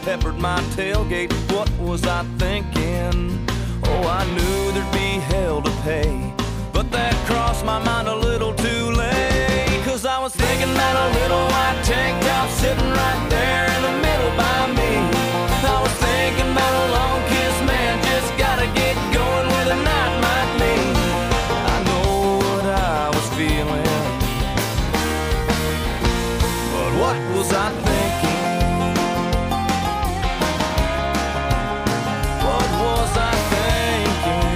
peppered my tailgate. What was I thinking? Oh, I knew there'd be hell to pay, but that crossed my mind a little too late. Cause I was thinking about a little white tank top sitting right there in the middle by me. I was thinking about a long kiss, man, just gotta get going where the night might lead. I know what I was feeling, but what was I thinking? What was I thinking?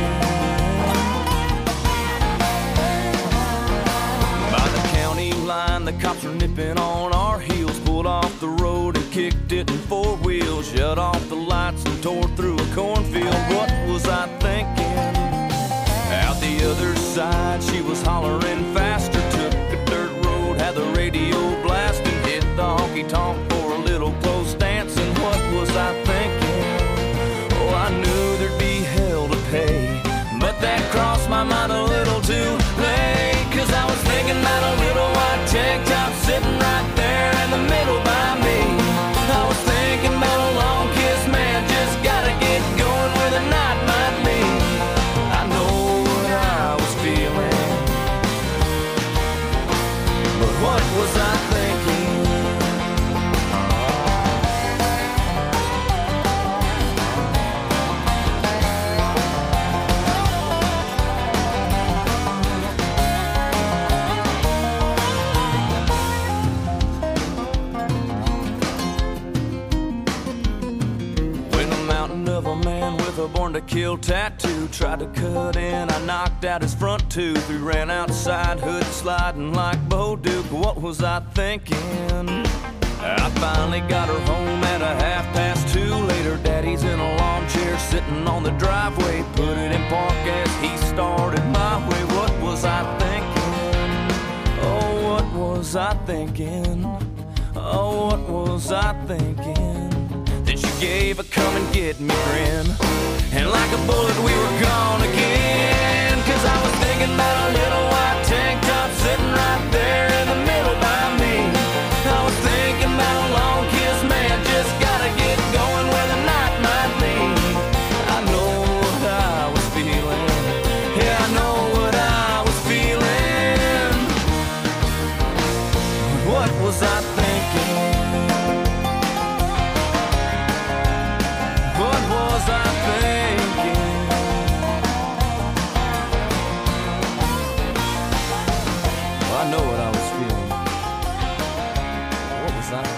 By the county line, the cops were nipping on our heels, pulled off the road and kicked it in four wheels, shut off the lights and tore through a cornfield. What was I thinking? Out the other side, she was hollering faster, took a dirt road, had the radio blasting, hit the honky-tonk for a little close dancing. What was I thinking? Oh, I knew there'd be hell to pay, but that crossed my mind a little too late. Cause I was thinking about a little white tank top sitting right there in the middle by me. I was thinking about a long kiss, man, just gotta get going where the night might lead. I know what I was feeling, but what was I thinking? A born to kill tattoo tried to cut in, I knocked out his front tooth. We ran outside, hood sliding like Bo Duke. What was I thinking? I finally got her home at 2:30. Later, daddy's in a lawn chair sitting on the driveway, put it in park as he started my way. What was I thinking? Oh, what was I thinking? Oh, what was I thinking? Then she gave a come and get me grin, and like a bullet we were gone again. Cause I was thinking about a little white tank top sitting right there in the middle by me. I was thinking about a long kiss, man, just gotta get going where the night might lead. I know what I was feeling, yeah, I know what I was feeling. What was I thinking? What was I thinking? Well, I know what I was feeling. What was I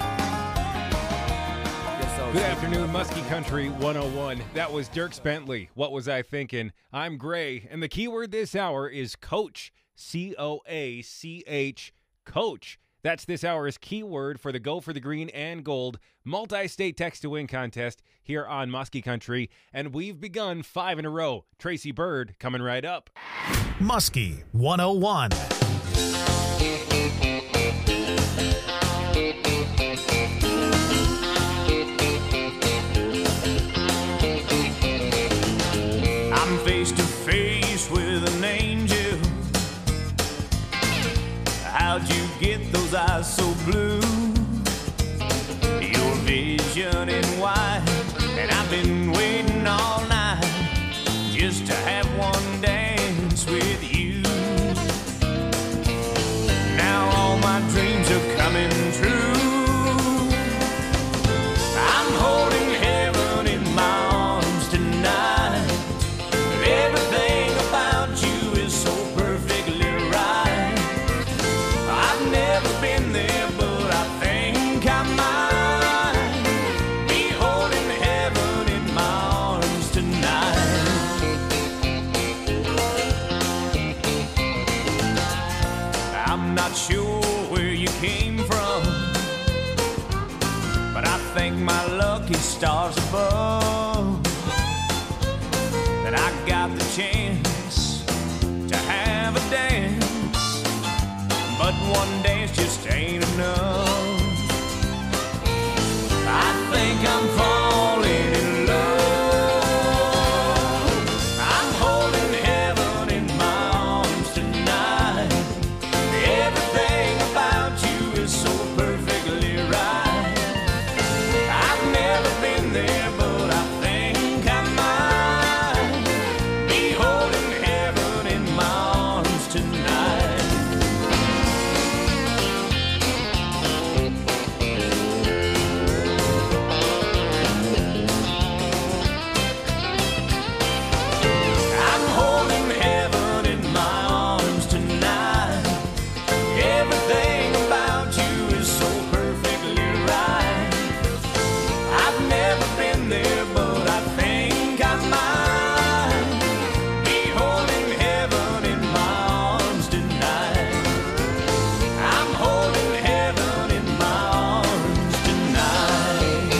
thinking? Good afternoon, Muskie Country 101. That was Dierks Bentley. What was I thinking? I'm Gray, and the keyword this hour is coach. C-O-A-C-H, coach. That's this hour's keyword for the Go for the Green and Gold multi-state text-to-win contest here on Muskie Country. And we've begun 5 in a row. Tracy Bird coming right up. Muskie 101. I'm face to face with an angel. How'd you get those eyes so blue? Your vision in white, and I've been waiting all night just to have one dance with you. Now all my dreams are coming true. I'm holding heaven in my arms tonight. Everything about you is so perfectly right. I've never been there, but I think I might be holding heaven in my arms tonight. I'm not sure where you came from, but I thank my lucky stars above that I got the chance to have a dance. But one dance just ain't enough. I think I'm falling in love. I'm holding heaven in my arms tonight. Everything about you is so perfectly right. I've never been there, but I think I might be holding heaven in my arms tonight. I'm holding heaven in my arms tonight. Everything about you is so perfectly right. I've never been there, but I think I might be holding heaven in my arms tonight. I'm holding heaven in my arms tonight.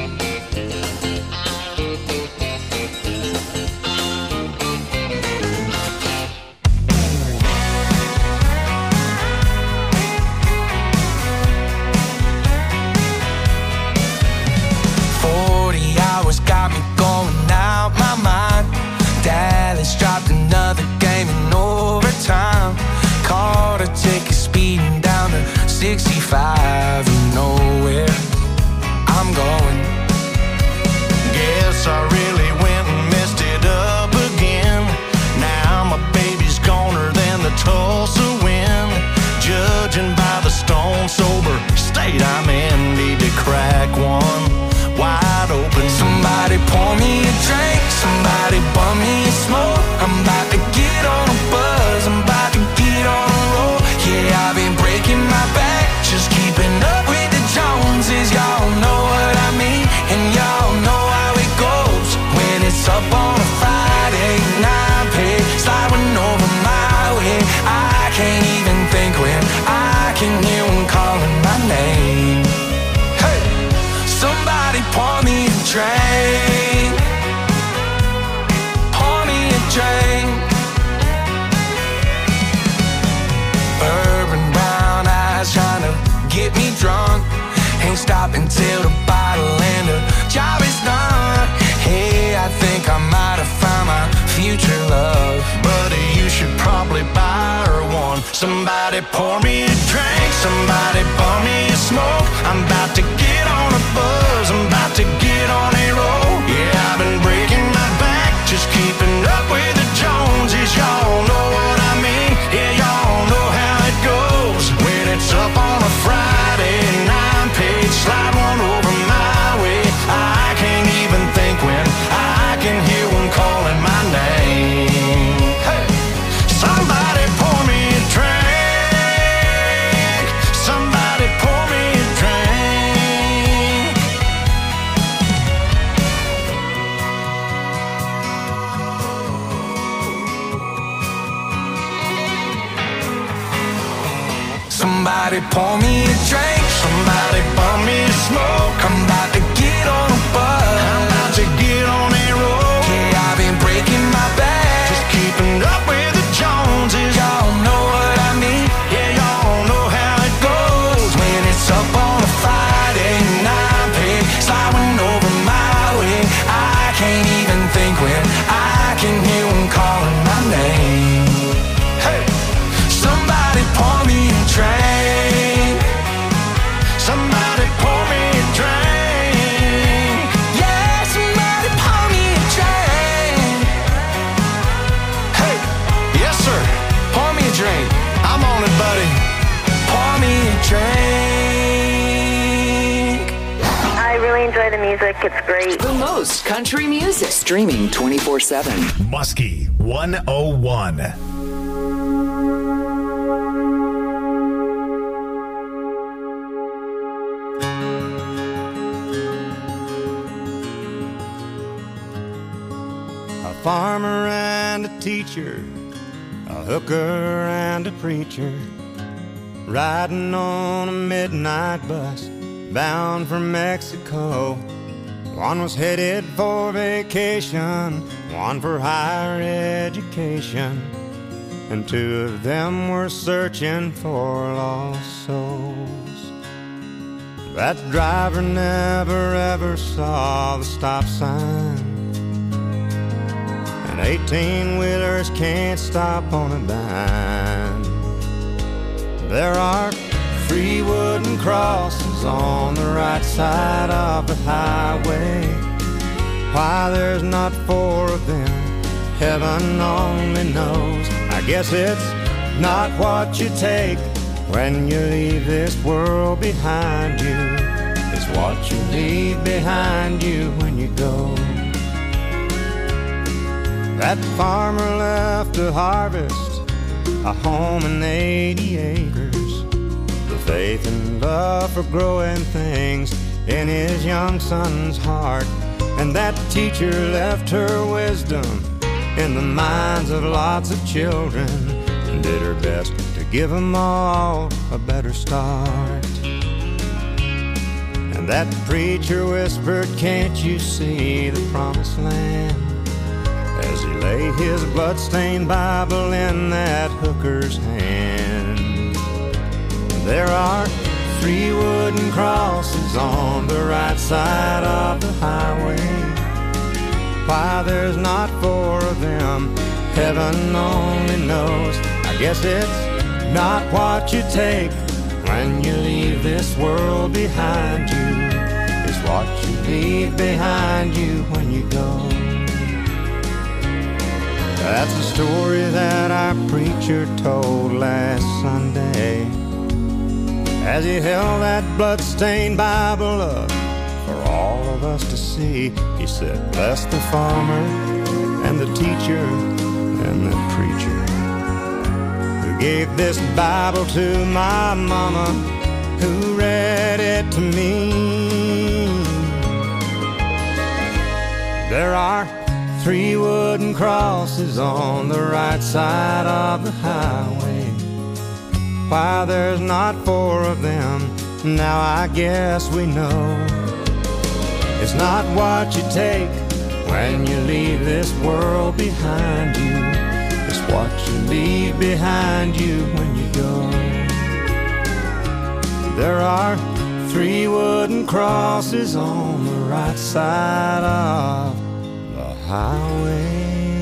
Got me going out my mind. Dallas dropped another game in overtime. Caught a ticket speeding down to 65. You know where I'm going. Guess I really went and messed it up again. Now my baby's goner than the Tulsa wind. Judging by the stone sober state I'm in, need to crack one wide open. Somebody pour me a drink, somebody bum me a smoke. I'm about to get on a buzz, I'm about to get on a roll. Yeah, I've been breaking my back, just keeping up with the Joneses. Y'all know what I mean, and y'all know how it goes. When it's up on a Friday, 9 pay, sliding over my way. I can't even think when I can hear one calling my name. Hey, somebody pour me a drink, pour me a drink. Bourbon brown eyes trying to get me drunk. Ain't stopping till the bottle and the job is done. Hey, I think I might have found my future love. Buddy, you should probably buy her one. Somebody pour me a drink, somebody bum me a smoke. I'm about to get on a buzz, I'm about to get on a roll. Yeah, I've been breaking my back, just keeping up with the Joneses. Y'all know what I mean, yeah, y'all know how it goes. When it's up on a Friday, 9-page, slide one over my way. I can't even think when I can hear one calling my name. Hey, somebody pour me a drink, somebody pour me a drink. Somebody pour me a drink, somebody bum me a smoke. I'm about to get on a buzz, I'm about to get on a roll. Yeah, I've been breaking my back, just keeping up with the Joneses. Y'all know what I mean, yeah, y'all know how it goes. When it's up on a Friday, 9-pay, sliding over my way. I can't even think when I can hear one calling my name. Hey, somebody pour me a drink, somebody pour me a drink. Yeah, somebody pour me a drink. Hey, yes sir, pour me a drink. I'm on it, buddy. Pour me a drink. I really enjoy the music. It's great. The most country music. Streaming 24/7. Muskie 101. A farmer and a teacher, a hooker and a preacher, riding on a midnight bus bound for Mexico. One was headed for vacation, one for higher education, and two of them were searching for lost souls. That driver never ever saw the stop sign, and 18-wheelers can't stop on a dime. There are free wooden crosses on the right side of the highway, why there's not four of them, heaven only knows. I guess it's not what you take when you leave this world behind you. It's what you leave behind you when you go. That farmer left to harvest a home and 80 acres, the faith and love for growing things in his young son's heart. And that teacher left her wisdom in the minds of lots of children and did her best to give them all a better start. And that preacher whispered, can't you see the promised land, as he laid his bloodstained Bible in that hooker's hand. There are 3 wooden crosses on the right side of the highway. Why there's not 4 of them, heaven only knows. I guess it's not what you take when you leave this world behind you. It's what you leave behind you when you go. That's the story that our preacher told last Sunday, as he held that bloodstained Bible up for all of us to see. He said, bless the farmer and the teacher and the preacher who gave this Bible to my mama, who read it to me. There are 3 wooden crosses on the right side of the highway. Why there's not 4 of them, now I guess we know. It's not what you take when you leave this world behind you. It's what you leave behind you when you go. There are 3 wooden crosses on the right side of the highway.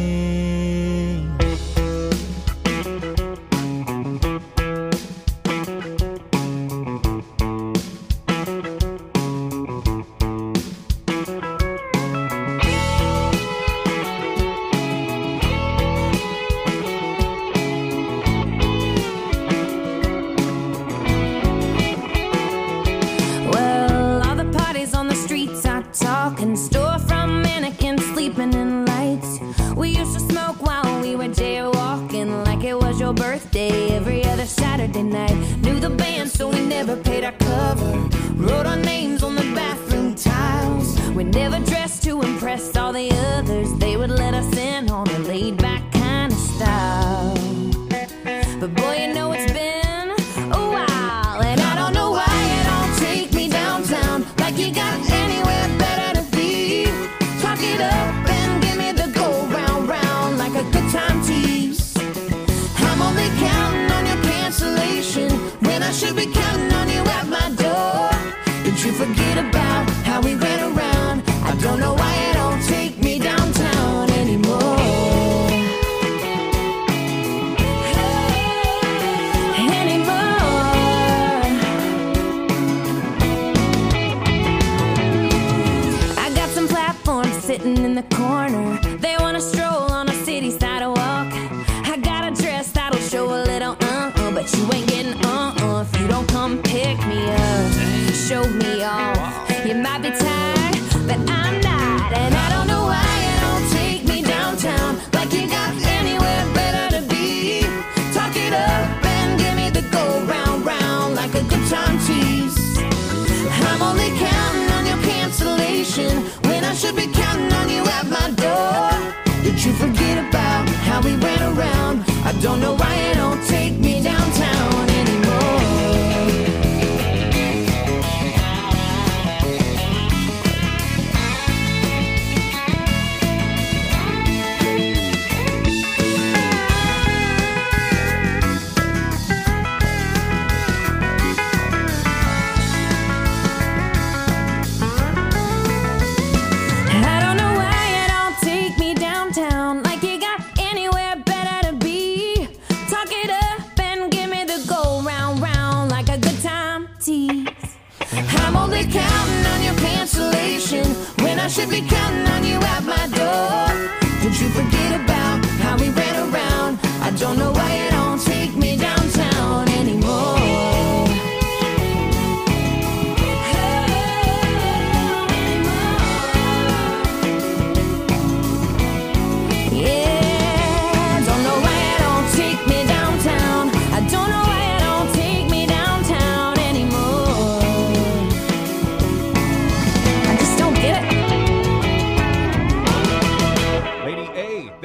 Talking storefront mannequins sleeping in lights. We used to smoke while we were jaywalking, like it was your birthday every other Saturday night. Knew the band so we never paid our cover, wrote our names on the bathroom tiles. We never dressed to impress all the others, they would let us in on a laid back kind of style. But boy, you know it's been a while, and I don't know why you don't take me downtown like you got anywhere better to be. Talk it up and give me the go round round like a good time tease. I'm only counting on your cancellation when I should be counting on you at my door. Did you forget about how we ran around? I don't know why you don't take me downtown anymore. Sitting in the corner, they want to stroll on a city sidewalk. I got a dress that'll show a little but you ain't getting if you don't come pick me up, show me off. You might be tired, but I'm not, and I don't know why you don't take me downtown like you got anywhere better to be. Talk it up and give me the go round round like a good time tease. I'm only counting on your cancellation when I should be counting on you at my door. Did you forget about how we ran around? I don't know why you don't take me downtown anymore. I'm only counting on your cancellation when I should be counting on you at my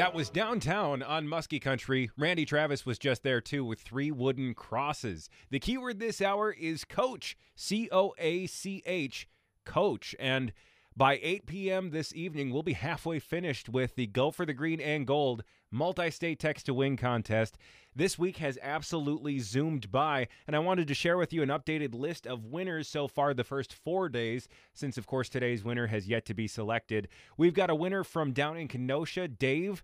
That was Downtown on Muskie Country. Randy Travis was just there, too, with 3 wooden crosses. The keyword this hour is coach, C-O-A-C-H, coach. And by 8 p.m. this evening, we'll be halfway finished with the Go for the Green and Gold multi-state text-to-win contest. This week has absolutely zoomed by, and I wanted to share with you an updated list of winners so far the first 4 days, since, of course, today's winner has yet to be selected. We've got a winner from down in Kenosha, Dave.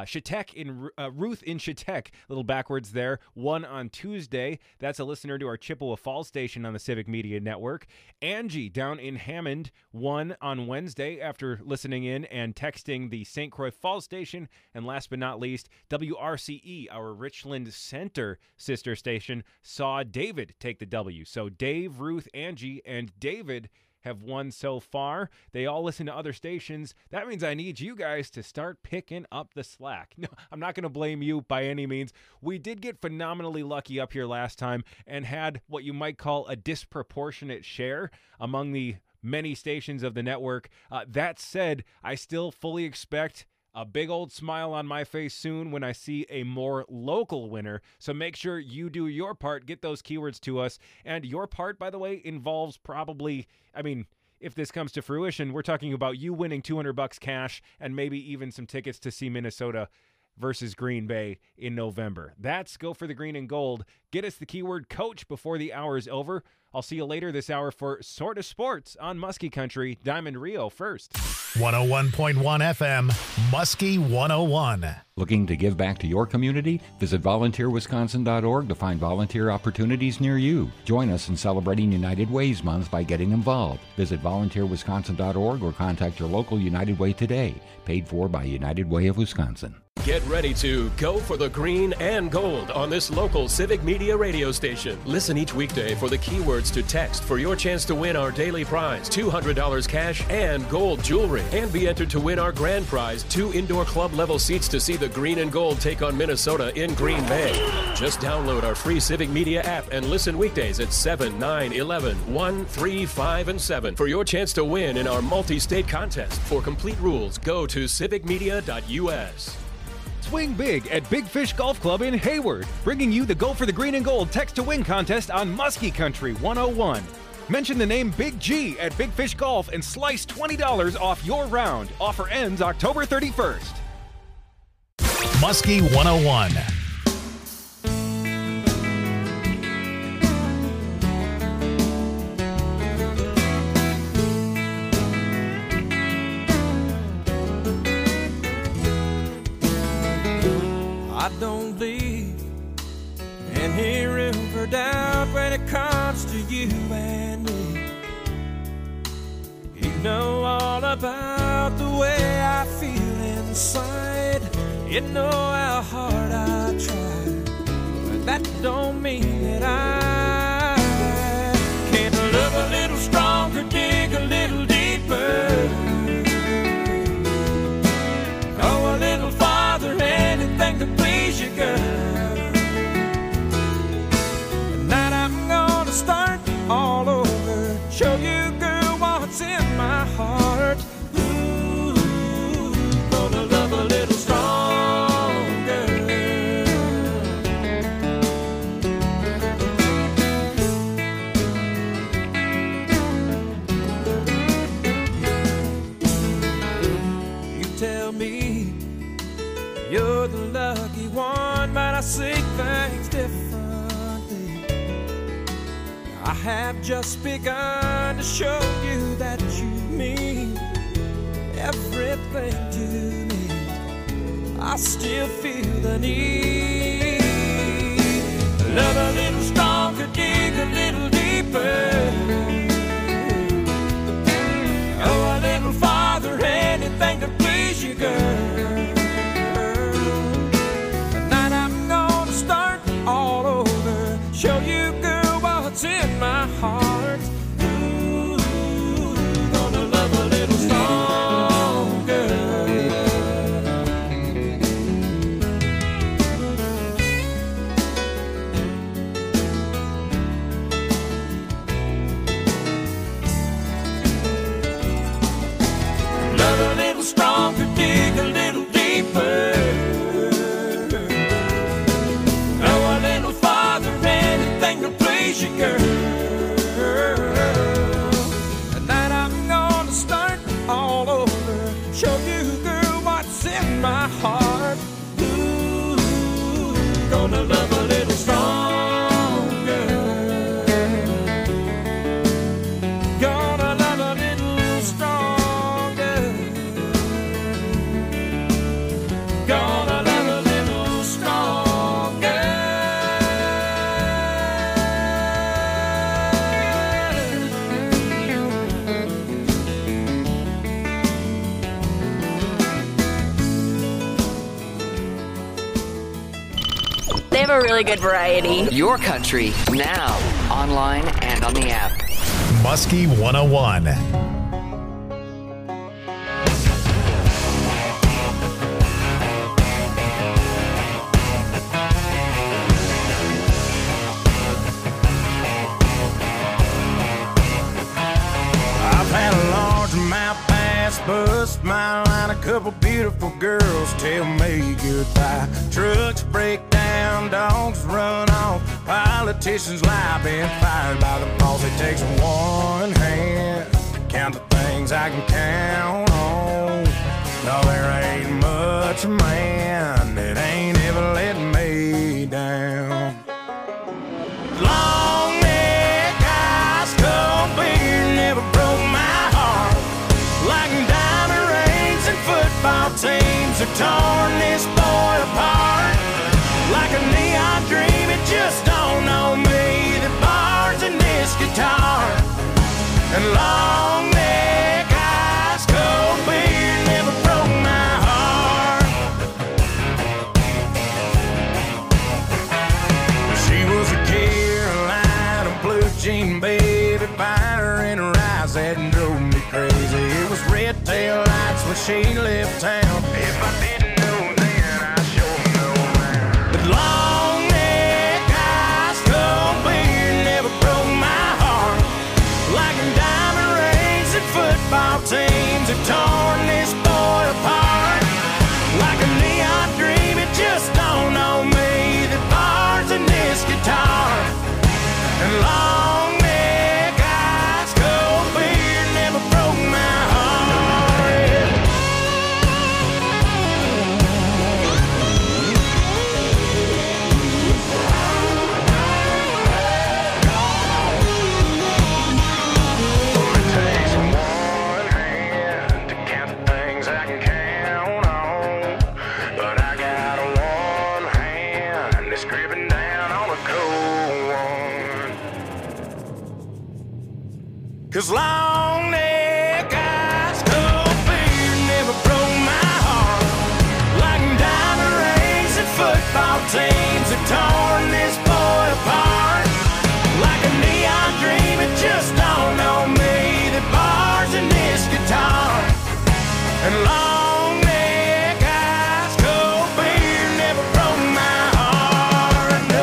Ruth in Chetek, a little backwards there, won on Tuesday. That's a listener to our Chippewa Falls station on the Civic Media Network. Angie down in Hammond won on Wednesday after listening in and texting the St. Croix Falls station. And last but not least, WRCE, our Richland Center sister station, saw David take the W. So Dave, Ruth, Angie, and David have won so far. They all listen to other stations. That means I need you guys to start picking up the slack. No, I'm not going to blame you by any means. We did get phenomenally lucky up here last time and had what you might call a disproportionate share among the many stations of the network. That said, I still fully expect a big old smile on my face soon when I see a more local winner. So make sure you do your part, get those keywords to us. And your part, by the way, involves probably, if this comes to fruition, we're talking about you winning $200 cash and maybe even some tickets to see Minnesota versus Green Bay in November. That's Go for the Green and Gold. Get us the keyword coach before the hour is over. I'll see you later this hour for Sorta Sports on Muskie Country. Diamond Rio first. 101.1 FM, Muskie 101. Looking to give back to your community? Visit volunteerwisconsin.org to find volunteer opportunities near you. Join us in celebrating United Ways Month by getting involved. Visit volunteerwisconsin.org or contact your local United Way today. Paid for by United Way of Wisconsin. Get ready to go for the green and gold on this local Civic Media radio station. Listen each weekday for the keywords to text for your chance to win our daily prize, $200 cash and gold jewelry. And be entered to win our grand prize, 2 indoor club level seats to see the green and gold take on Minnesota in Green Bay. Just download our free Civic Media app and listen weekdays at 7, 9, 11, 1, 3, 5, and 7 for your chance to win in our multi-state contest. For complete rules, go to civicmedia.us. Swing big at Big Fish Golf Club in Hayward, bringing you the Go for the Green and Gold text-to-win contest on Muskie Country 101. Mention the name Big G at Big Fish Golf and slice $20 off your round. Offer ends October 31st. Muskie 101. I don't leave any room for doubt when it comes to you and me. You know all about the way I feel inside. You know how hard I try, but that don't mean that I can't love a little stronger, dig a little deeper, go a little farther, anything to please you, girl. Tonight I'm gonna start all over, show you, girl, what's in my heart. Ooh, gonna love a little stronger. You tell me you're the lucky one, but I see things differently. I have just begun to show you that you mean everything to me. I still feel the need. Love a little stronger, dig a little deeper, go a little farther, anything to please you, girl. All over, show you, girl, what's in my heart. Ooh, gonna love a little stronger. Love a little stronger, dig a little deeper, show you, girl, what's in my heart. Ooh, gonna love a little stronger. Gonna love a little stronger. Gonna love a little stronger. They have a really good variety. Your country, now, online and on the app. Muskie 101. I've had a largemouth bass bust my line, a couple beautiful girls tell me goodbye. Trucks break down, dogs run off, politicians lie, been fired by the boss. It takes one hand to count the things I can count on. No, there ain't much man that ain't ever let me down. Long neck, ice cold beer never broke my heart. Like diamond rings and football teams have torn this boy apart. Like a neon dream, it just dawned on me that bars in this guitar. And long neck, ice cold beer never broke my heart. She was a Carolina blue jean baby, fire in her eyes that drove me crazy. It was red tail lights when she left town. If I didn't know then, I sure know now. But long neck, ice cold beer never broke my heart. Like diamond rings and football teams have torn this boy apart. Like a neon dream, it just dawned on me that bars in this guitar. And long neck, ice cold beer never broke my heart. It takes one hand to count the things I can count on, but I got one hand that's gripping down on a cold one. 'Cause long neck, ice cold beer never broke my heart. Like diamond rings and football teams have torn this boy apart. Like a neon dream, it just dawned on me that bars in this guitar. And long neck, ice cold beer never broke my heart. No,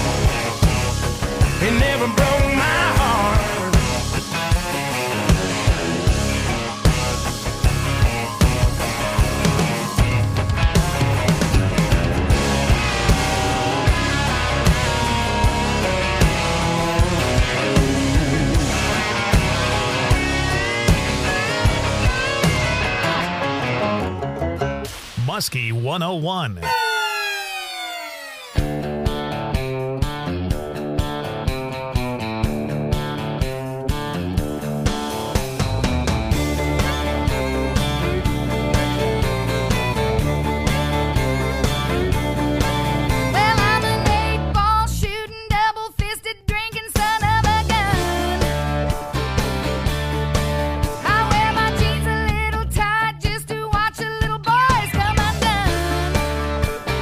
it never broke my heart. Muskie 101. Well, I'm an 8-ball shooting, double-fisted drinking son of a gun. I wear my jeans a little tight just to watch the little boys come undone.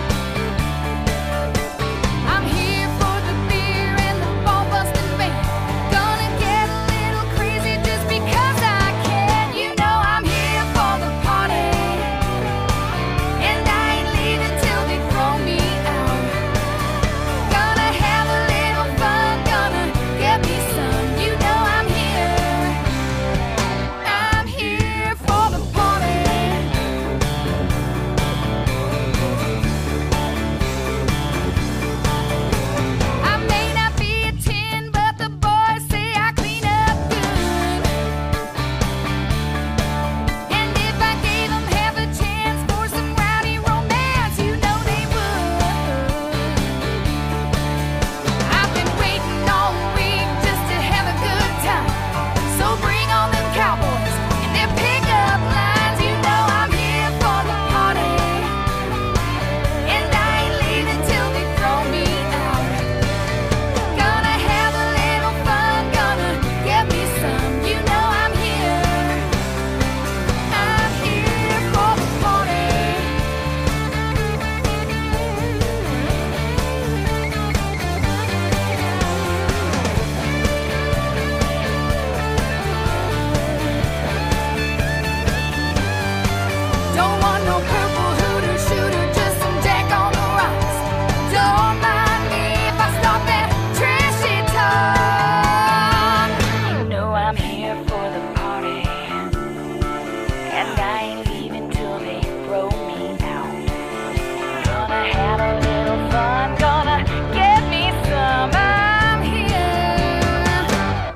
and I ain't leaving till they throw me out. Gonna have a little fun, gonna get me some. I'm here.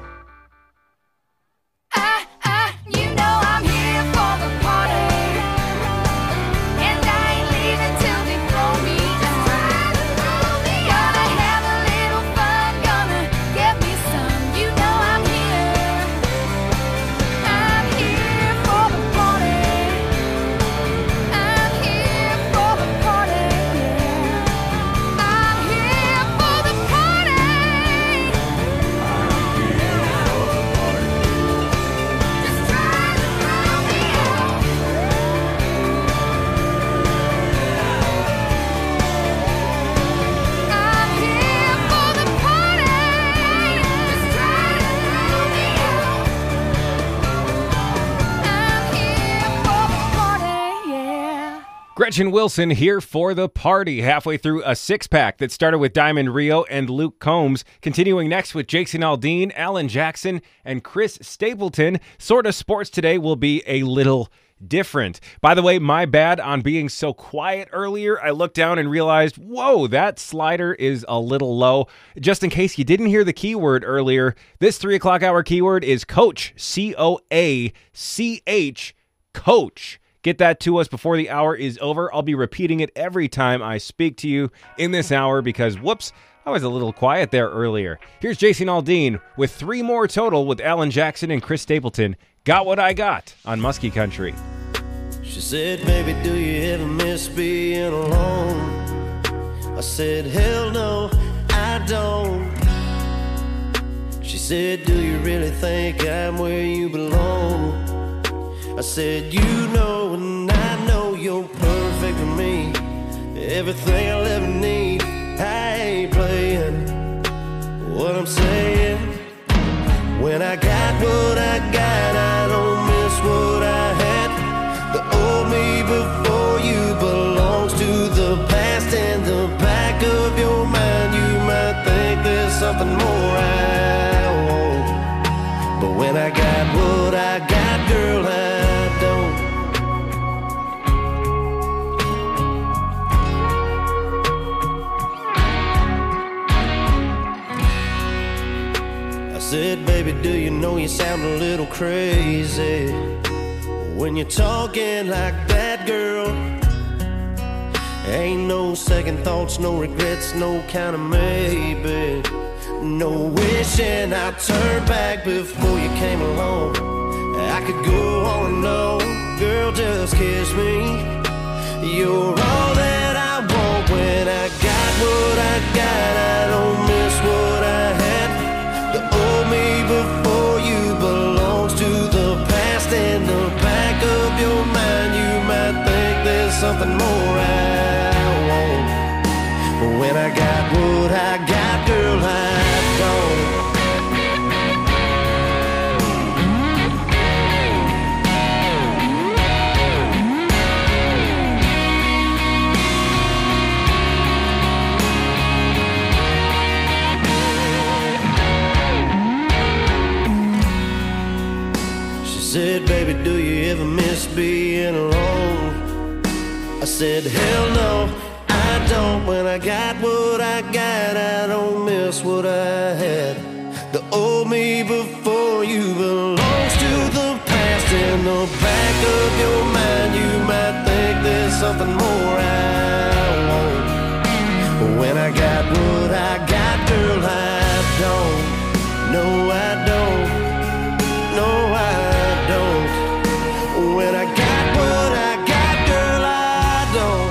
You know I'm here for the party, and I ain't leaving till they throw me down. Gonna have a little fun, gonna get me some. You know I'm here. I'm here for the party. I'm here for the party. I'm here for the party. Just try to throw me out. I'm here for the party. Just try to throw me out. I'm here for the party, yeah. Gretchen Wilson here for the party, halfway through a six-pack that started with Diamond Rio and Luke Combs, continuing next with Jason Aldean, Alan Jackson, and Chris Stapleton. Sorta Sports today will be a little different. By the way, my bad on being so quiet earlier. I looked down and realized, whoa, that slider is a little low. Just in case you didn't hear the keyword earlier, this 3 o'clock hour keyword is coach, C-O-A-C-H, coach. Get that to us before the hour is over. I'll be repeating it every time I speak to you in this hour because, whoops, I was a little quiet there earlier. Here's Jason Aldean with 3 more total with Alan Jackson and Chris Stapleton. Got What I Got on Muskie Country. She said, baby, do you ever miss being alone? I said, hell no, I don't. She said, do you really think I'm where you belong? I said, you know and I know you're perfect for me. Everything I'll ever need, I ain't playing. What I'm saying, when I got what I got, I don't miss what I had. The old me before you belongs to the past. In the back of your mind, you might think there's something more I want. But when I got what I got, girl, I don't. I said, baby, do you know you sound a little crazy when you're talking like that, girl? Ain't no second thoughts, no regrets, no kind of maybe. No wishing I'd turn back before you came along. I could go on and on, girl, just kiss me. You're all that I want. When I got what I got, I don't miss what I had. The old me before you belongs to the past. In the back of your mind, you might think there's something more I want. But when I got what I got, girl, I don't. She said, baby, do you ever miss being alone? I said, hell no, I don't. When I got what I got, I don't miss what I had. The old me before you belongs to the past. In the back of your mind, you might think there's something more I want. But when I got what I got, girl, I don't. No, I don't. No, I don't. When I got what I got, girl, I don't.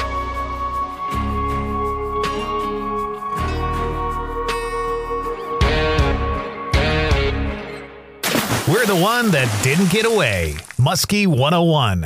We're the one that didn't get away. Muskie 101.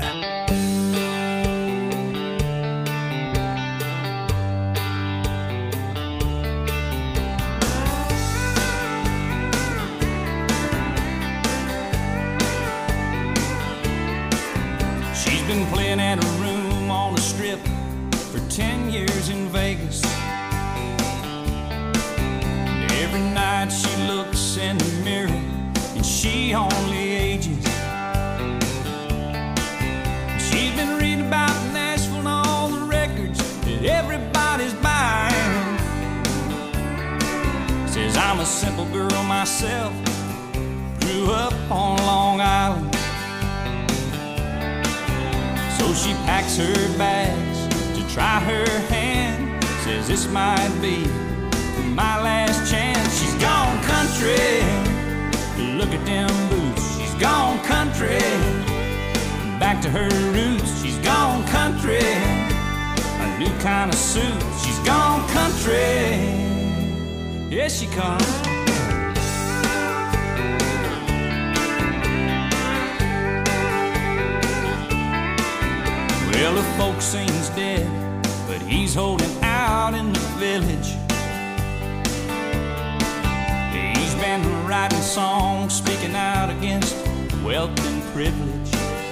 She's been playing at a room on the strip for 10 years in Vegas. And every night she looks in the mirror and she only ages. a simple girl myself, grew up on Long Island. So she packs her bags to try her hand, says this might be my last chance. She's gone country, look at them boots. She's gone country, back to her roots. She's gone country, a new kind of suit. She's gone country, here she comes. Well, the folksee's dead, but he's holding out in the village. He's been writing songs, speaking out against wealth and privilege.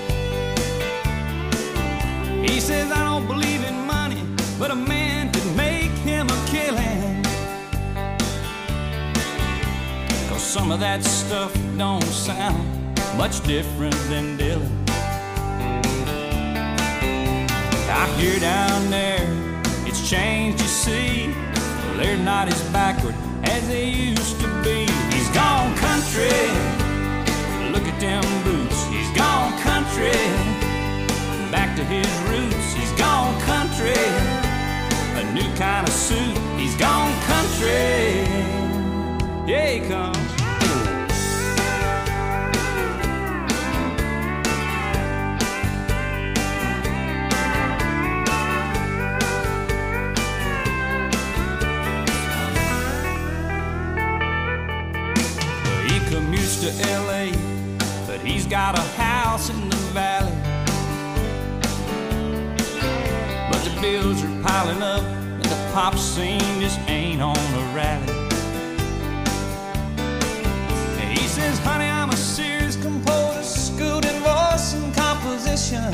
He says, I don't believe in money, but a man could make him a killing. 'Cause some of that stuff don't sound much different than Dylan. I hear down there, it's changed, you see. Well, they're not as backward as they used to be. He's gone country, look at them boots. He's gone country, back to his roots. He's gone country, a new kind of suit. He's gone country, yeah, he comes. To LA, but he's got a house in the valley. But the bills are piling up, and the pop scene just ain't on a rally. And he says, honey, I'm a serious composer, schooled in voice and composition.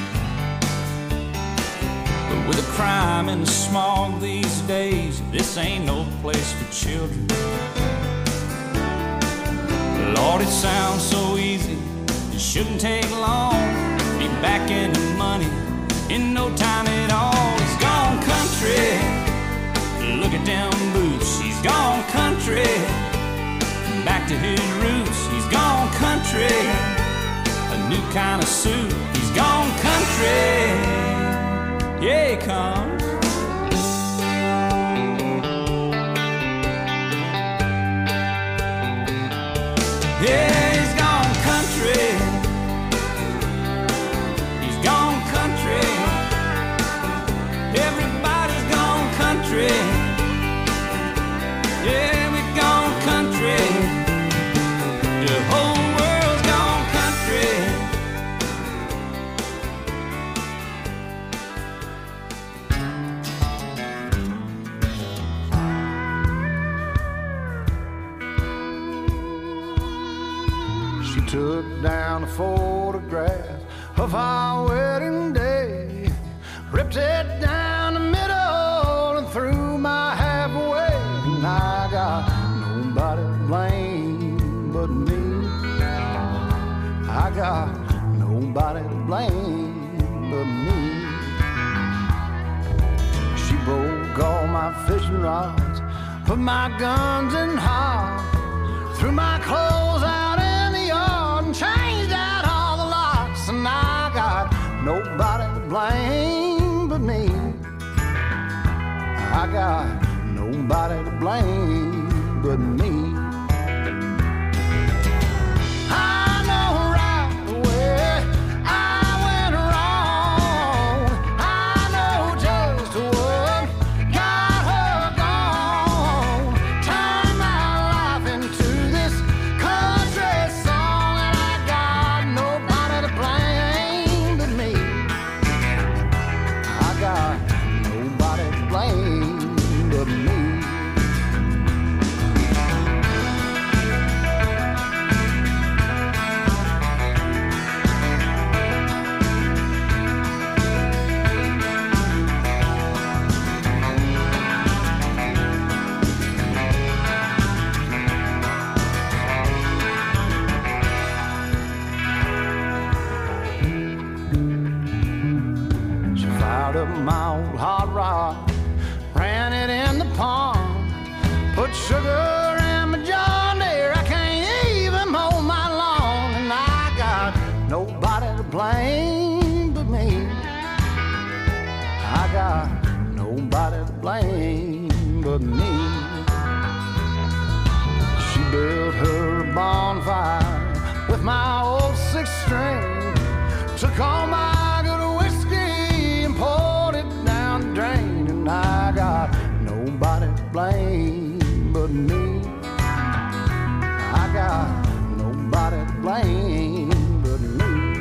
But with the crime and the smog these days, this ain't no place for children. Lord, it sounds so easy, it shouldn't take long. Be back in the money in no time at all. He's gone country, look at them boots. He's gone country, back to his roots. He's gone country, a new kind of suit. He's gone country, yeah, he comes. Yeah, he's gone country. He's gone country. Everybody's gone country. Yeah, we've gone country. The whole world's gone country. Took down a photograph of our wedding day, ripped it down the middle and threw my half away. And I got nobody to blame but me. I got nobody to blame but me. She broke all my fishing rods, put my guns in hog, threw my clothes out in the yard and changed out all the locks. And I got nobody to blame but me. I got nobody to blame but me. I know right away I went wrong. I know just what got her gone. Turned my life into this country song, and I got nobody to blame but me. I got nobody to blame but me. She fired up my old hot rod, ran it in the pond, put sugar in my blame but me. I got nobody to blame but me. She built her bonfire with my old six string, took all my good whiskey and poured it down the drain, and I got nobody to blame but me. I got nobody to blame but me.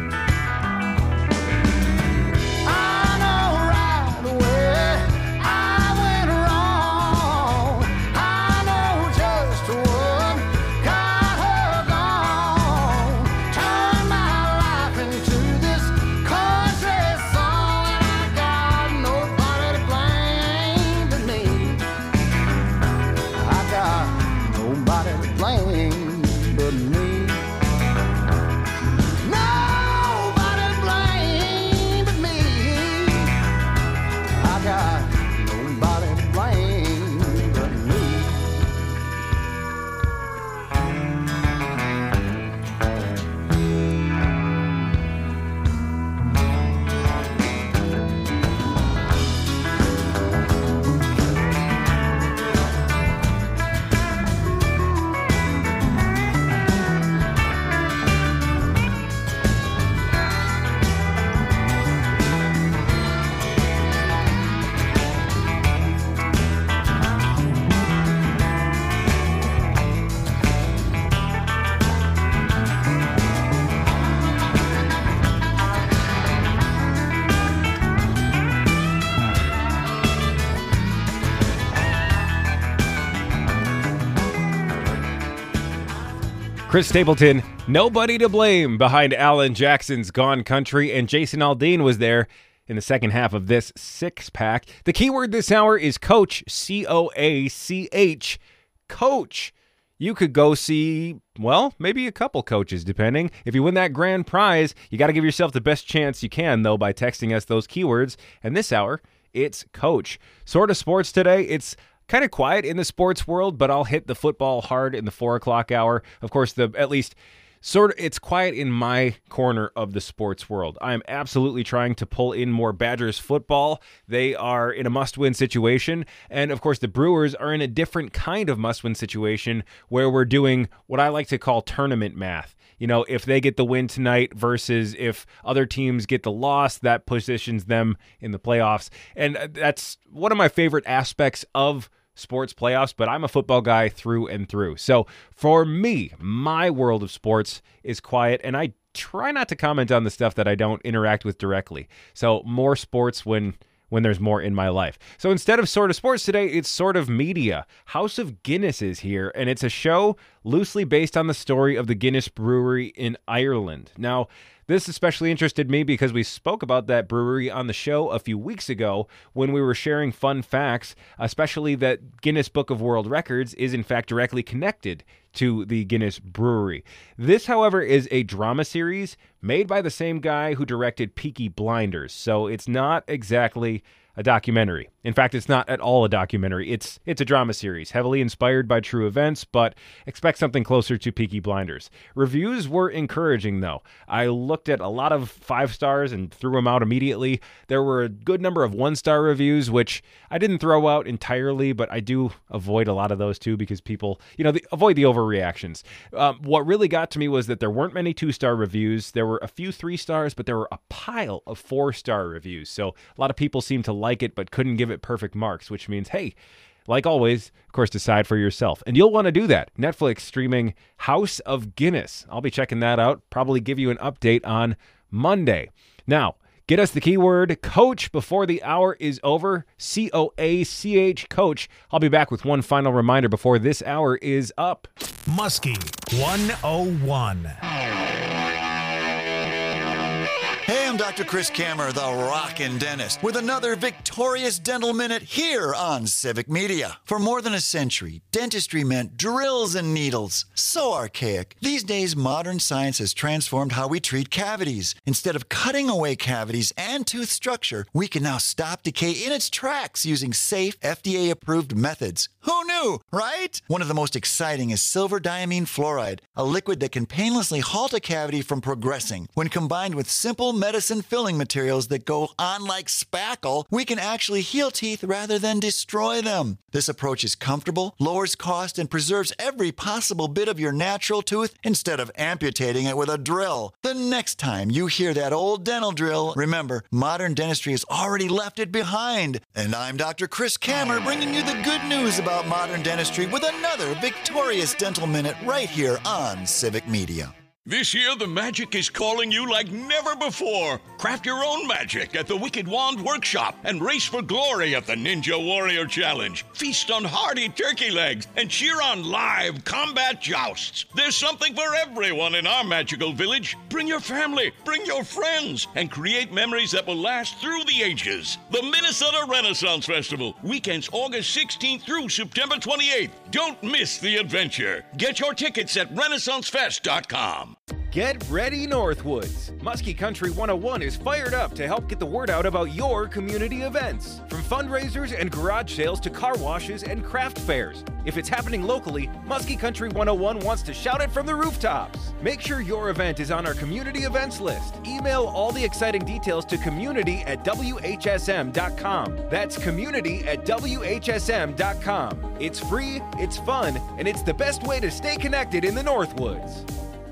I know right away I went wrong. I know just what got her gone. Turned my life into this country song, and I got nobody to blame but me. I got nobody to blame but me. Nobody to blame but me. I got nobody to blame but me. Chris Stapleton, nobody to blame behind Alan Jackson's Gone Country, and Jason Aldean was there in the second half of this six-pack. The keyword this hour is coach, C-O-A-C-H, coach. You could go see, well, maybe a couple coaches, depending. If you win that grand prize, you got to give yourself the best chance you can, though, by texting us those keywords. And this hour, it's coach. Sort of sports today, it's kind of quiet in the sports world, but I'll hit the football hard in the 4 o'clock hour. Of course, it's quiet in my corner of the sports world. I'm absolutely trying to pull in more Badgers football. They are in a must-win situation. And of course, the Brewers are in a different kind of must-win situation where we're doing what I like to call tournament math. You know, if they get the win tonight versus if other teams get the loss, that positions them in the playoffs. And that's one of my favorite aspects of sports playoffs, but I'm a football guy through and through. So for me, my world of sports is quiet, and I try not to comment on the stuff that I don't interact with directly. So more sports when there's more in my life. So instead of Sort of Sports today, it's Sort of Media. House of Guinness is here, and it's a show loosely based on the story of the Guinness Brewery in Ireland. Now, this especially interested me because we spoke about that brewery on the show a few weeks ago when we were sharing fun facts, especially that Guinness Book of World Records is in fact directly connected to the Guinness Brewery. This, however, is a drama series made by the same guy who directed Peaky Blinders, so it's not exactly a documentary. In fact, it's not at all a documentary. It's a drama series, heavily inspired by true events, but expect something closer to Peaky Blinders. Reviews were encouraging, though. I looked at a lot of 5 stars and threw them out immediately. There were a good number of 1-star reviews, which I didn't throw out entirely, but I do avoid a lot of those too because people, they avoid the overreactions. What really got to me was that there weren't many 2-star reviews. There were a few 3 stars, but there were a pile of 4-star reviews. So a lot of people seemed to like it, but couldn't give it perfect marks, which means, hey, like always, of course, decide for yourself. And you'll want to do that. Netflix streaming House of Guinness. I'll be checking that out. Probably give you an update on Monday. Now, get us the keyword coach before the hour is over. C-O-A-C-H, coach. I'll be back with one final reminder before this hour is up. Muskie 101. Hey, I'm Dr. Chris Kammer, the Rockin' Dentist, with another victorious dental minute here on Civic Media. For more than a century, dentistry meant drills and needles. So archaic. These days, modern science has transformed how we treat cavities. Instead of cutting away cavities and tooth structure, we can now stop decay in its tracks using safe, FDA-approved methods. Who knew, right? One of the most exciting is silver diamine fluoride, a liquid that can painlessly halt a cavity from progressing. When combined with simple medicine filling materials that go on like spackle, we can actually heal teeth rather than destroy them. This approach is comfortable, lowers cost, and preserves every possible bit of your natural tooth instead of amputating it with a drill. The next time you hear that old dental drill, remember, modern dentistry has already left it behind. And I'm Dr. Chris Kammer, bringing you the good news about modern dentistry with another victorious dental minute right here on Civic Media. This year, the magic is calling you like never before. Craft your own magic at the Wicked Wand Workshop and race for glory at the Ninja Warrior Challenge. Feast on hearty turkey legs and cheer on live combat jousts. There's something for everyone in our magical village. Bring your family, bring your friends, and create memories that will last through the ages. The Minnesota Renaissance Festival, weekends August 16th through September 28th. Don't miss the adventure. Get your tickets at RenaissanceFest.com. Get ready, Northwoods! Muskie Country 101 is fired up to help get the word out about your community events. From fundraisers and garage sales to car washes and craft fairs. If it's happening locally, Muskie Country 101 wants to shout it from the rooftops. Make sure your event is on our community events list. Email all the exciting details to community@WHSM.com. That's community@WHSM.com. It's free, it's fun, and it's the best way to stay connected in the Northwoods.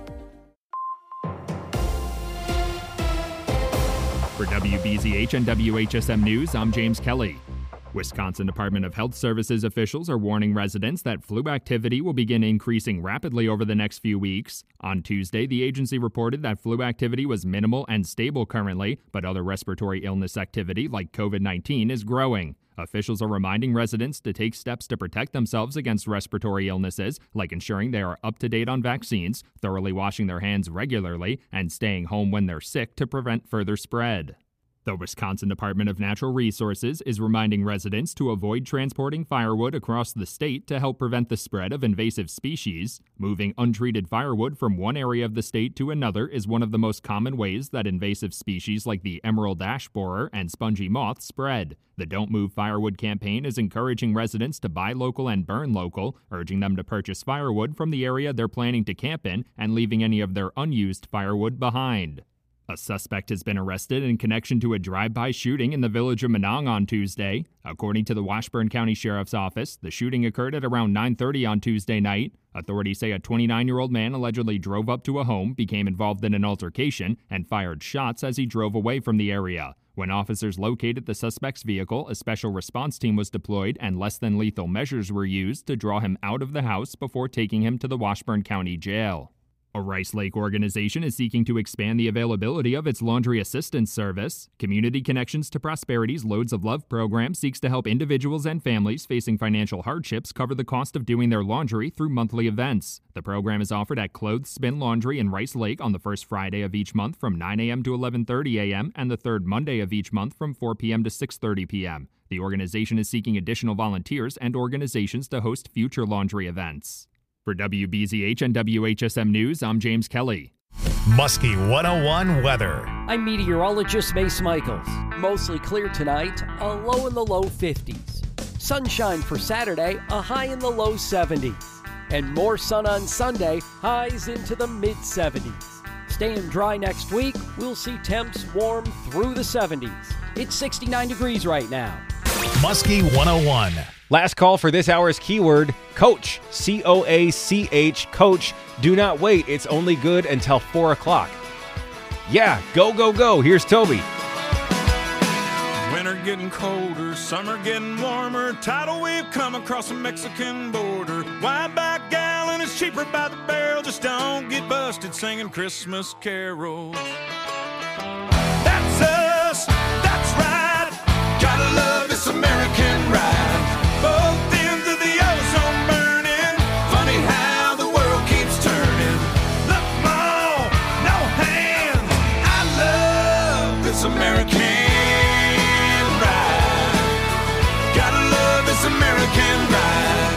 For WBZH and WHSM News, I'm James Kelly. Wisconsin Department of Health Services officials are warning residents that flu activity will begin increasing rapidly over the next few weeks. On Tuesday, the agency reported that flu activity was minimal and stable currently, but other respiratory illness activity like COVID-19 is growing. Officials are reminding residents to take steps to protect themselves against respiratory illnesses, like ensuring they are up to date on vaccines, thoroughly washing their hands regularly, and staying home when they're sick to prevent further spread. The Wisconsin Department of Natural Resources is reminding residents to avoid transporting firewood across the state to help prevent the spread of invasive species. Moving untreated firewood from one area of the state to another is one of the most common ways that invasive species like the emerald ash borer and spongy moth spread. The Don't Move Firewood campaign is encouraging residents to buy local and burn local, urging them to purchase firewood from the area they're planning to camp in and leaving any of their unused firewood behind. A suspect has been arrested in connection to a drive-by shooting in the village of Menong on Tuesday. According to the Washburn County Sheriff's Office, the shooting occurred at around 9:30 on Tuesday night. Authorities say a 29-year-old man allegedly drove up to a home, became involved in an altercation, and fired shots as he drove away from the area. When officers located the suspect's vehicle, a special response team was deployed and less-than-lethal measures were used to draw him out of the house before taking him to the Washburn County Jail. A Rice Lake organization is seeking to expand the availability of its laundry assistance service. Community Connections to Prosperity's Loads of Love program seeks to help individuals and families facing financial hardships cover the cost of doing their laundry through monthly events. The program is offered at Clothes Spin Laundry in Rice Lake on the first Friday of each month from 9 a.m. to 11:30 a.m. and the third Monday of each month from 4 p.m. to 6:30 p.m. The organization is seeking additional volunteers and organizations to host future laundry events. For WBZH and WHSM News, I'm James Kelly. Muskie 101 weather. I'm meteorologist Mace Michaels. Mostly clear tonight, a low in the low 50s. Sunshine for Saturday, a high in the low 70s. And more sun on Sunday, highs into the mid-70s. Staying dry next week, we'll see temps warm through the 70s. It's 69 degrees right now. Muskie 101. Last call for this hour's keyword, coach. C-O-A-C-H, coach. Do not wait. It's only good until 4 o'clock. Yeah, go, go, go. Here's Toby. Winter getting colder, summer getting warmer. Tidal wave come across the Mexican border. Wide back gallon is cheaper by the barrel. Just don't get busted singing Christmas carols. That's us, that's right. Gotta love this American ride. Both ends of the ozone burning. Funny how the world keeps turning. Look, Mom, no hands. I love this American ride. Gotta love this American ride.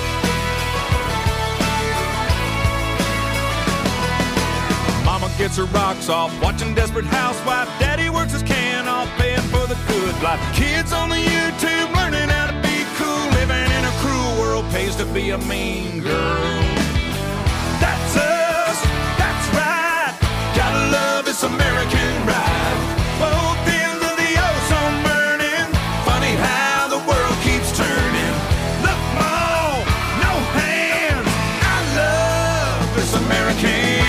Mama gets her rocks off watching Desperate Housewife. Daddy works his can off paying for the good life. Kids on the YouTube learning how to be cool. Living in a cruel world pays to be a mean girl. That's us, that's right. Gotta love this American ride. Both ends of the ozone burning. Funny how the world keeps turning. Look, Mom, no hands. I love this American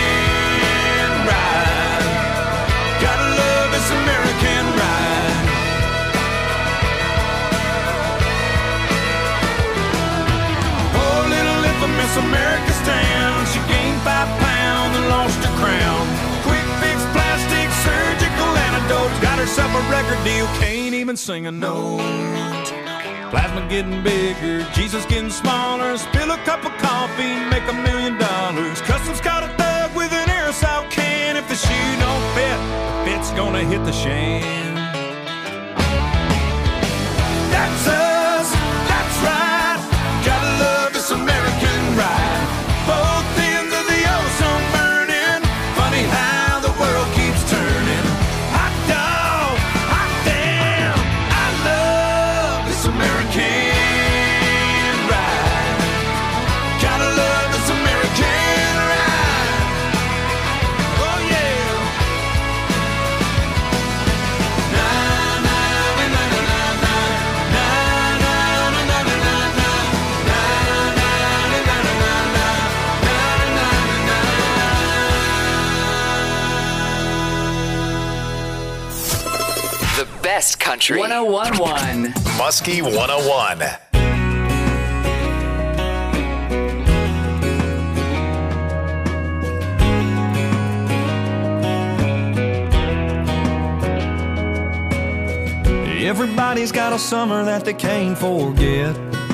ride. Gotta love this American ride. Poor little infamous America stands. She gained 5 pounds and lost her crown. Quick fix, plastic, surgical antidotes. Got herself a record deal, can't even sing a note. Plasma getting bigger, Jesus getting smaller. Spill a cup of coffee, make $1 million. Customs caught a thug with an aerosol can. If the shoe don't fit, the fit's gonna hit the shan. That's us, that's right. Gotta love this American ride. Both ends of the ozone burning. Funny how the world keeps turning. Hot dog, hot damn. I love this American ride. Gotta love this American ride. Oh yeah. Na na na na na na na na na na na na The best country. 1011. Muskie 101. Everybody's got a summer that they can't forget.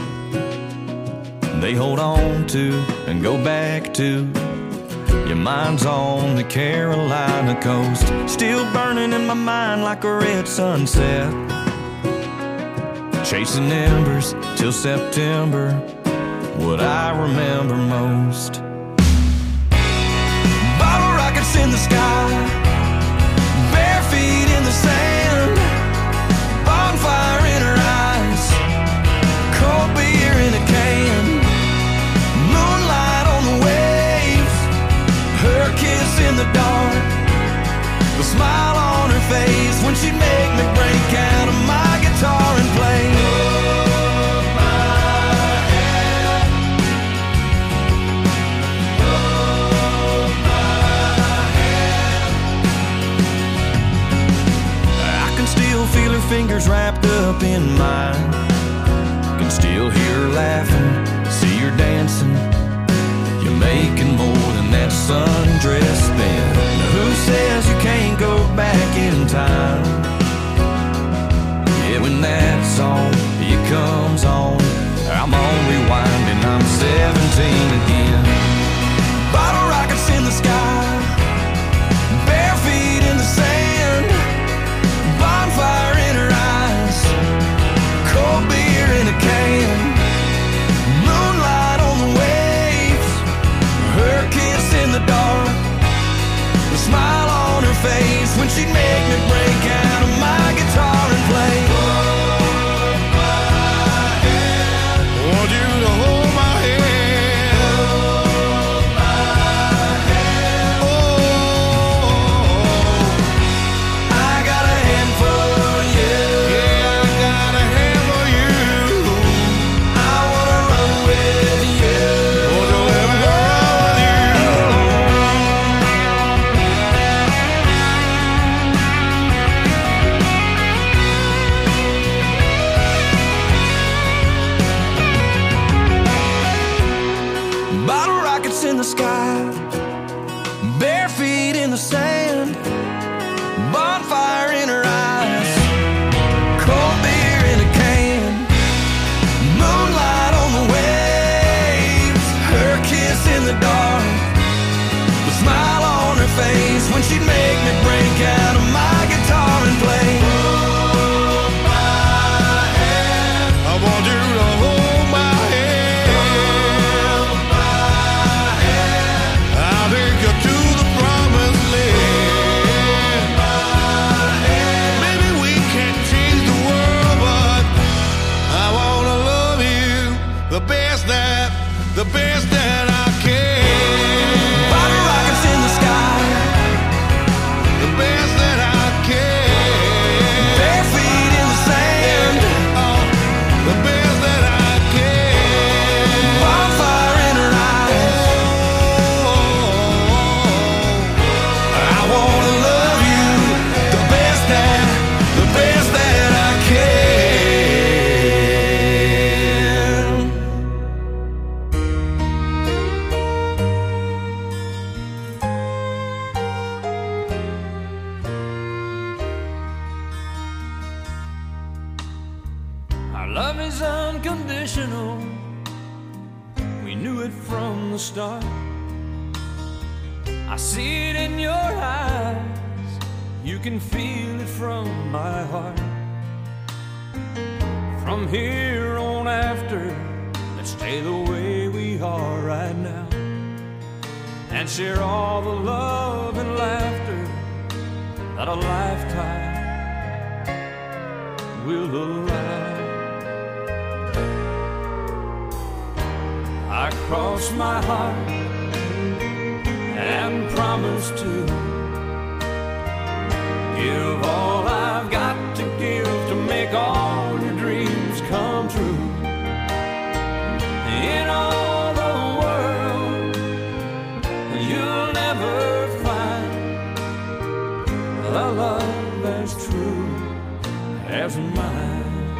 They hold on to and go back to. Your mind's on the Carolina coast, still burning in my mind like a red sunset. Chasing embers till September, what I remember most. Bottle rockets in the sky, bare feet in the sand. Bonfire in her eyes, cold beer in a can. Moonlight on the waves, her kiss in the dark, the smile on her face when she'd make me break out of my guitar and play. Hold my hand, hold my hand. I can still feel her fingers wrapped up in mine. Can still hear her laughing, see her dancing. You're making more than that sundress spin. Now who says you can't go back in time? Yeah, when that song, it comes on, I'm on rewind and I'm 17 again. Bottle rockets in the sky, bare feet in the sand. Bonfire in her eyes, cold beer in a can. Moonlight on the waves, her kiss in the dark, the smile on her face when she'd make me break out of my guitar and play. Hold my hand, want you to hold my hand. unconditional. We knew it from the start. I see it in your eyes. You can feel it from my heart. From here on after, let's stay the way we are right now, and share all the love and laughter that a lifetime will allow. I cross my heart and promise to give all I've got to give to make all your dreams come true. In all the world, you'll never find a love as true as mine.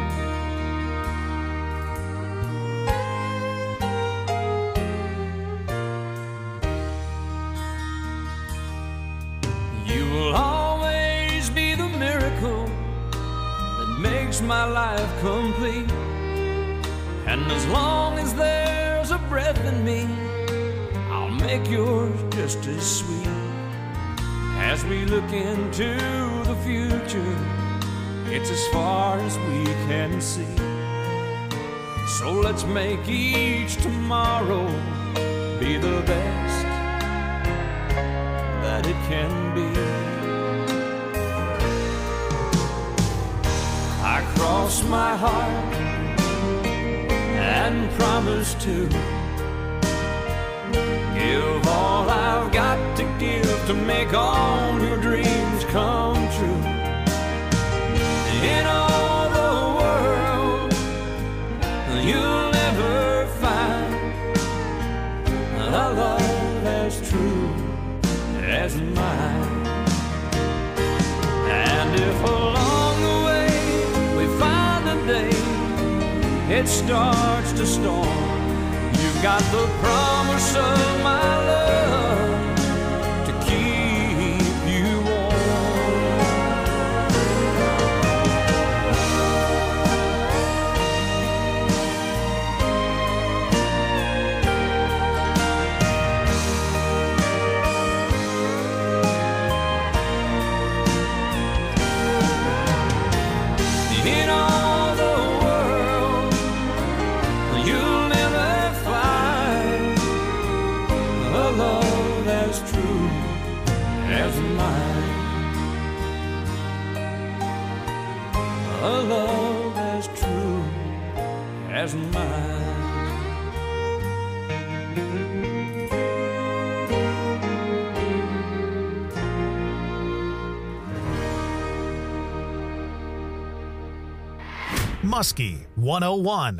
You will always be the miracle that makes my life complete. And as long as there's a breath in me, I'll make yours just as sweet. As we look into the future, it's as far as we can see. So let's make each tomorrow be the best that it can be. I cross my heart and promise to give all I've got to give to make all your dreams come true. In all the world, you'll never find a love as true as mine. And if along the way we find a day it starts to storm, you've got the promise of my love to keep you in all the world, you'll never find a love as true as mine. A love as true as mine. Muskie 101.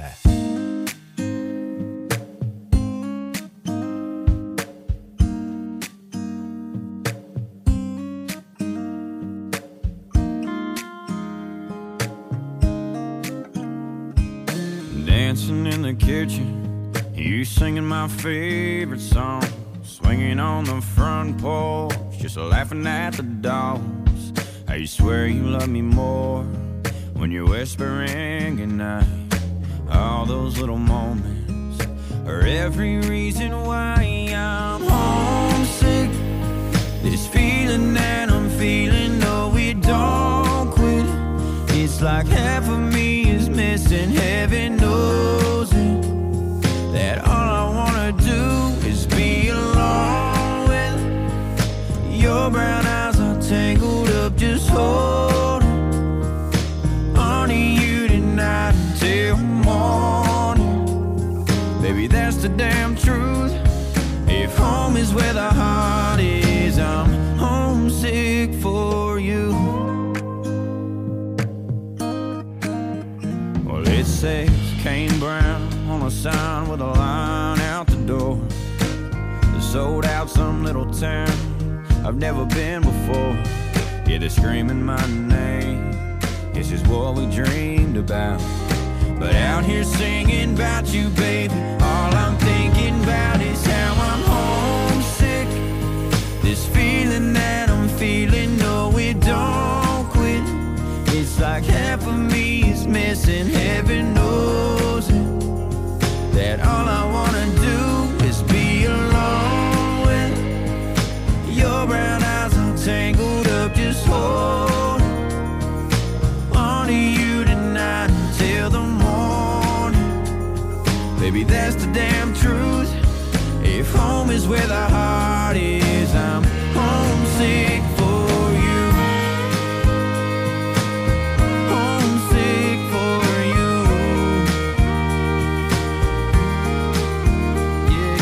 Dancing in the kitchen, you singing my favorite song, swinging on the front porch, just laughing at the dogs. I swear you love me more when you're whispering goodnight. All those little moments are every reason why I'm homesick. This feeling that I'm feeling, no, we don't quit. It's like half of me is missing, heaven knows it. That all I wanna do is be alone with your brown eyes are tangled up, just holding on to you tonight until morning. Baby, that's the damn truth. If home is where the heart is, I'm homesick for you. Well, it says Kane Brown on a sign with a line out the door. They're sold out some little town I've never been before. Yeah, they're screaming my name. It's just what we dreamed about. But out here singing about you, baby, all I'm thinking about is how I'm homesick. This feeling that I'm feeling, no, it don't quit. It's like half of me is missing, heaven knows it. If home is where the heart is, I'm homesick for you. Homesick for you. Yeah,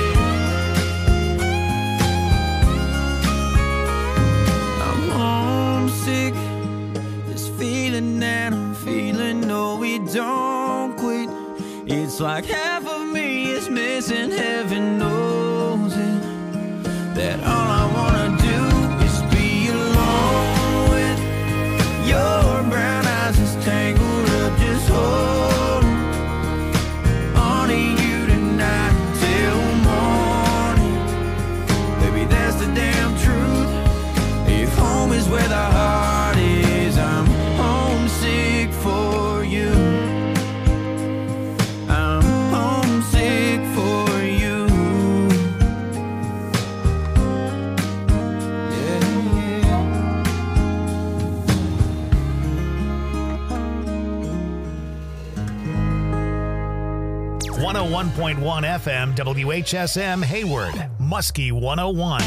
yeah. I'm homesick. This feeling that I'm feeling, no, we don't quit. It's like half of me is missing, heaven knows it. That all I wanna do is be alone with your brown eyes is tangled up, just holding on to you tonight till morning. Baby, that's the damn truth. If home is where the heart is, I'm homesick for you. I'm homesick for you. Yeah, yeah. 101.1 FM WHSM Hayward, Muskie 101.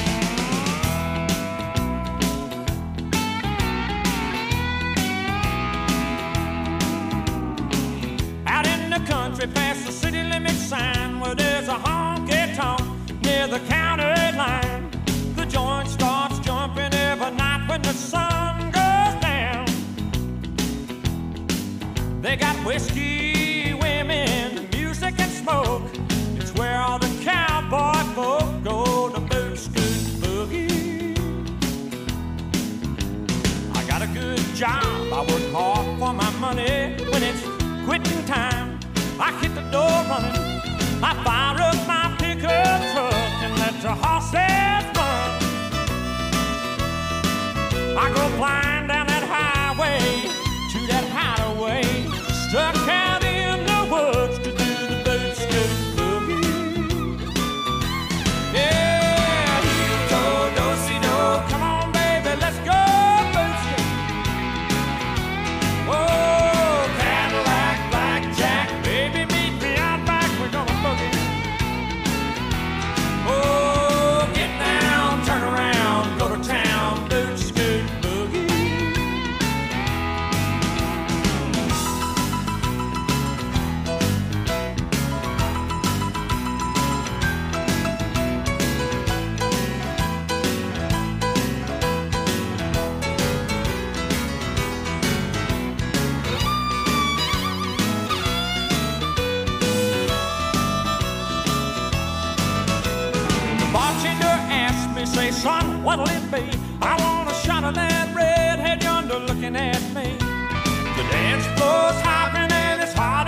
Out in the country past the city limit sign where there's a honky-tonk near the county line. The joint starts jumping every night when the sun goes down. They got whiskey, women, music and smoke. It's where all the cowboy folk go to boot, scoot, boogie. I got a good job, I work hard for my money. When it's quitting time, I hit the door running. I fire up my pickup truck and let the horses run. I go flying down that highway to that hideaway, stuck out in the woods to do the boot scoot boogie. Yeah, heel toe, do-si-do, come on baby, let's go boot scoot. Oh, Cadillac, blackjack, baby, meet me out back, we're gonna boogie. Oh, get down, turn around, go to town, boot scoot boogie. The bartender asked me, say, son, what'll it be?